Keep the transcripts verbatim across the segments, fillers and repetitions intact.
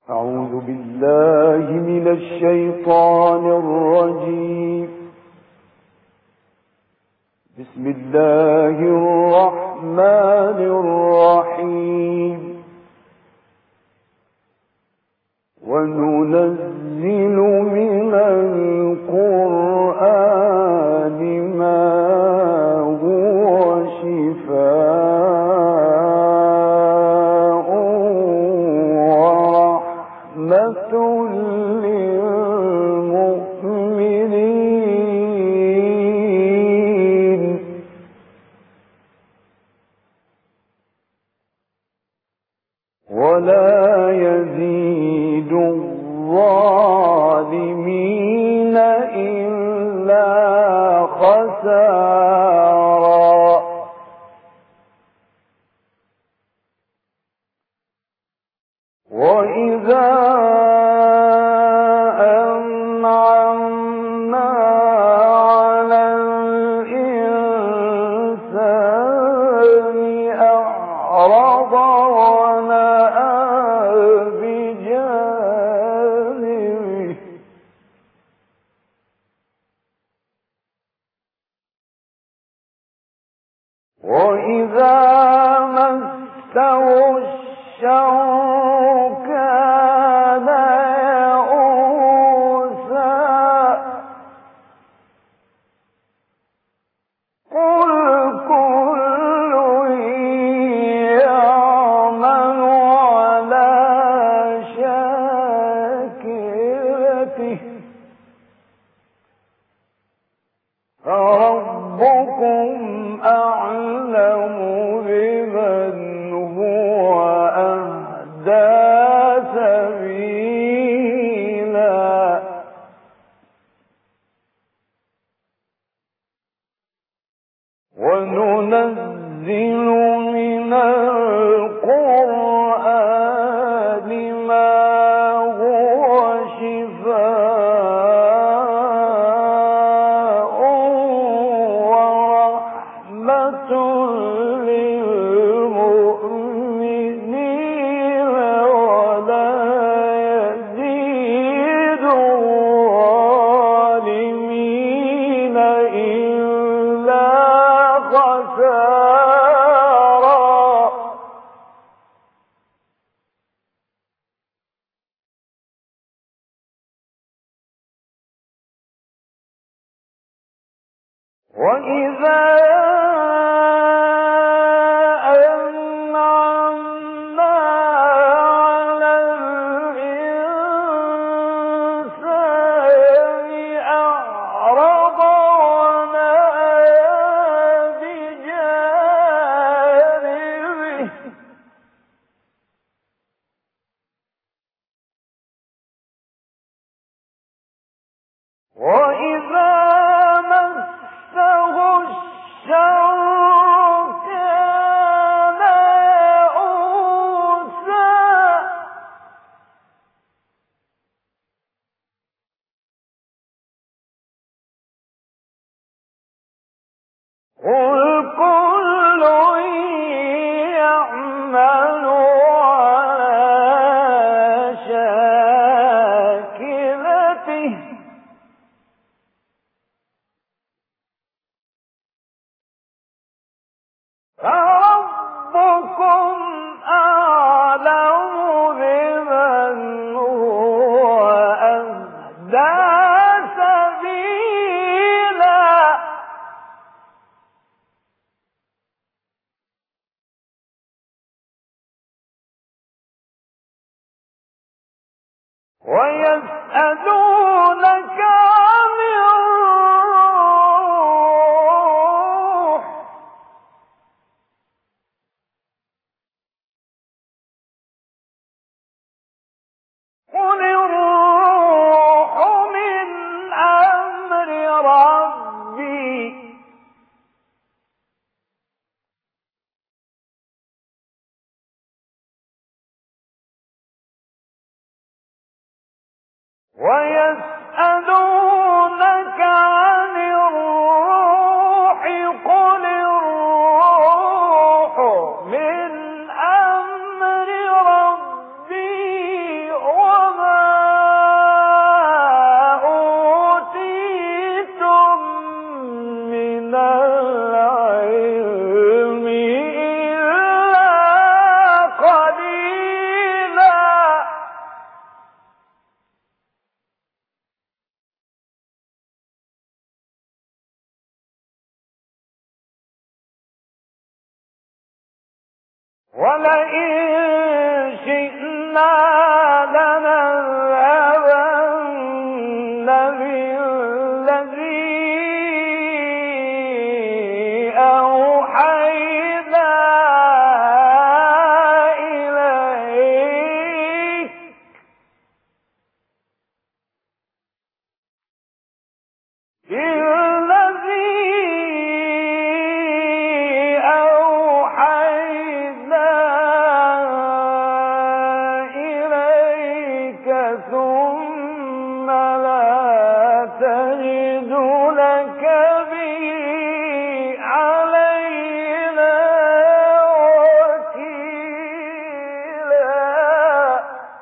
أعوذ بالله من الشيطان الرجيم. بسم الله الرحمن الرحيم. وننزل من القرآن ما هو شفاء ورحمة للمؤمنين ولا يزيد الظالمين إلا خسارا. وإذا أنعمنا على الإنسان أعرض ونأى بجانبه وإذا مسه الشر كان يئوسا. قل كل يعمل على شاكلته فربكم أعلم بمن هو أهدى سبيلا. وننزل من القرآن ما هو شفاء ورحمة للمؤمنين ولا يزيد الظالمين إلا خسارا. وإذا أنعمنا على الإنسان أعرض ونأى بجانبه وإذا مسه الشر كان يئوسا. قل كل يعمل على شاكلته فربكم أعلم بمن هو أهدى سبيلا. ويسألونك عن الروح قل الروح من أمر ربي ويسألونك عن الروح قل الروح من أمر ربي ولئن شئنا لنذهبن بالذي أوحينا إليك ثم لا تجد لك به علينا وكيلا.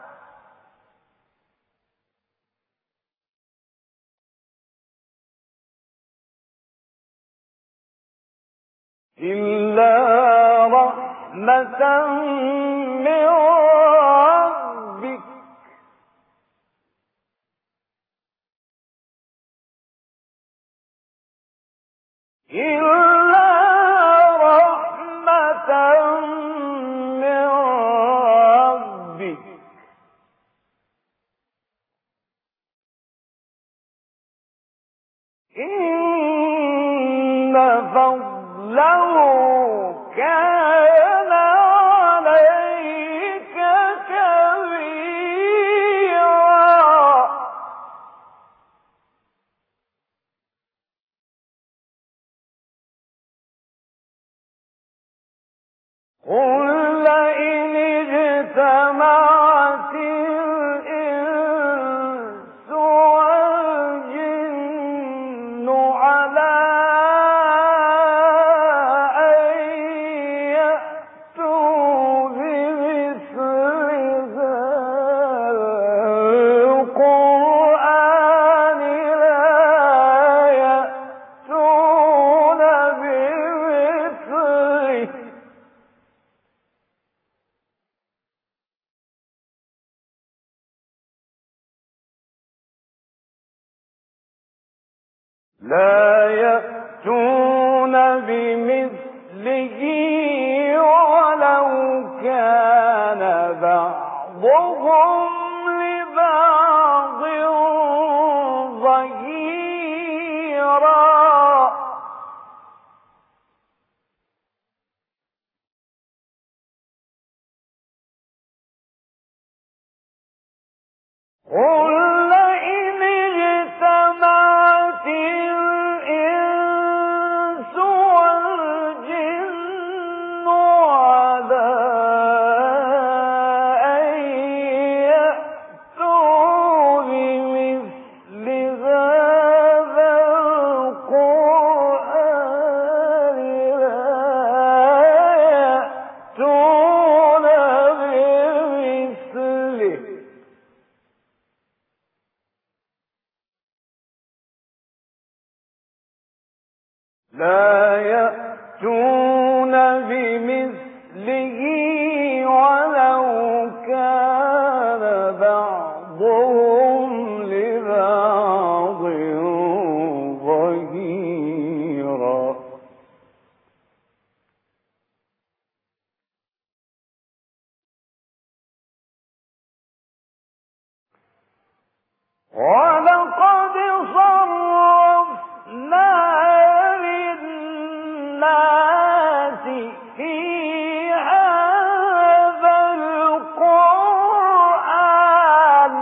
إلا رحمة من ربك إلا رحمة من ربك إن فضله كان عليك كبيرا. قل لئن اجتمعت الإنس والجن على أن يأتوا بمثل هذا القرآن لا يأتون بمثله لا يأتون بمثله ولو كان بعضهم لبعض ظهيرا. قل لئن اجتمعت الإنس والجن على أن يأتوا بمثل هذا القرآن لا يأتون بمثله ولو كان بعضهم لبعض ظهيرا. ولقد صرفنا للناس في هذا القرآن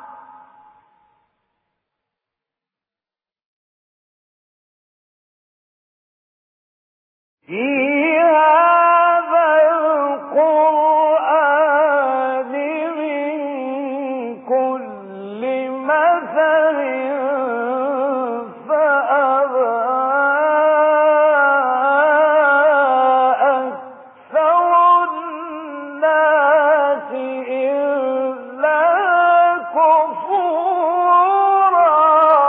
في هذا القرآن من كل مثل فأبى أكثر الناس إلا كفورا.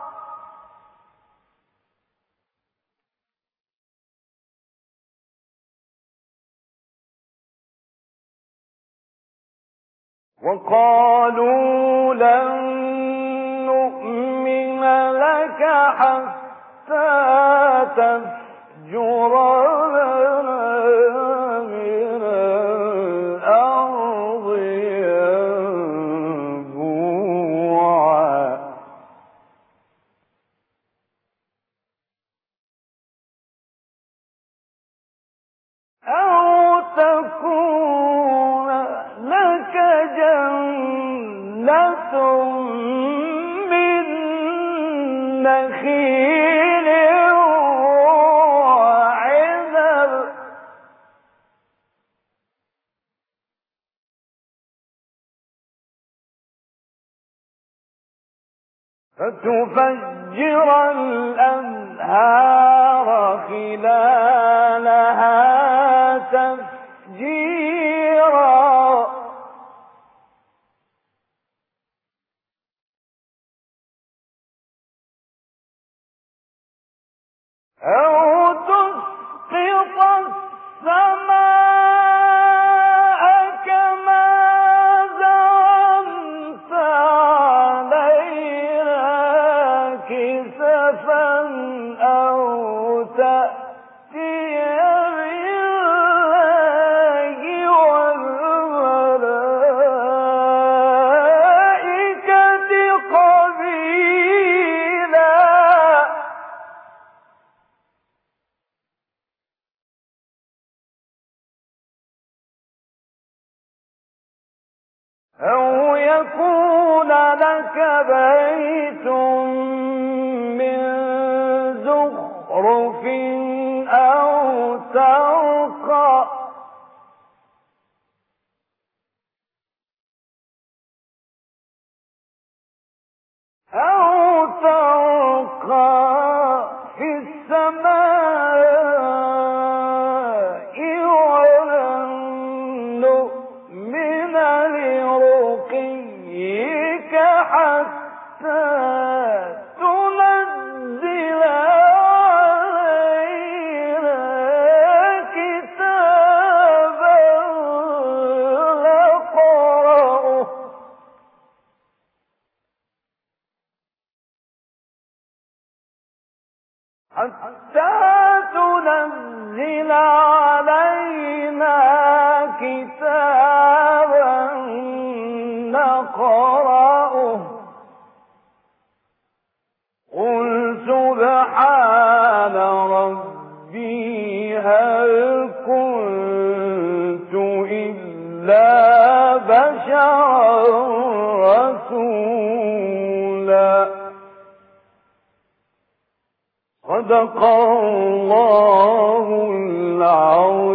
وقالوا لن نؤمن لك حتى تفجر لنا من من نخيل وعنب فتفجر الأنهار خلالها تفجيرا أو تسقط السماء كما زعمت علينا كسفا أو تأتي بالله والملائكة قبيلا أو يكون لك بيت من زخرف أو ترقى أو ترقى في السماء ولن نؤمن لرقيك حتى تنزل علينا كتابا نقرأه حتى تنزل علينا كتابا نقرأه قل سبحان ربي هل كنت إلا بشرا رسولا صدق الله العظيم.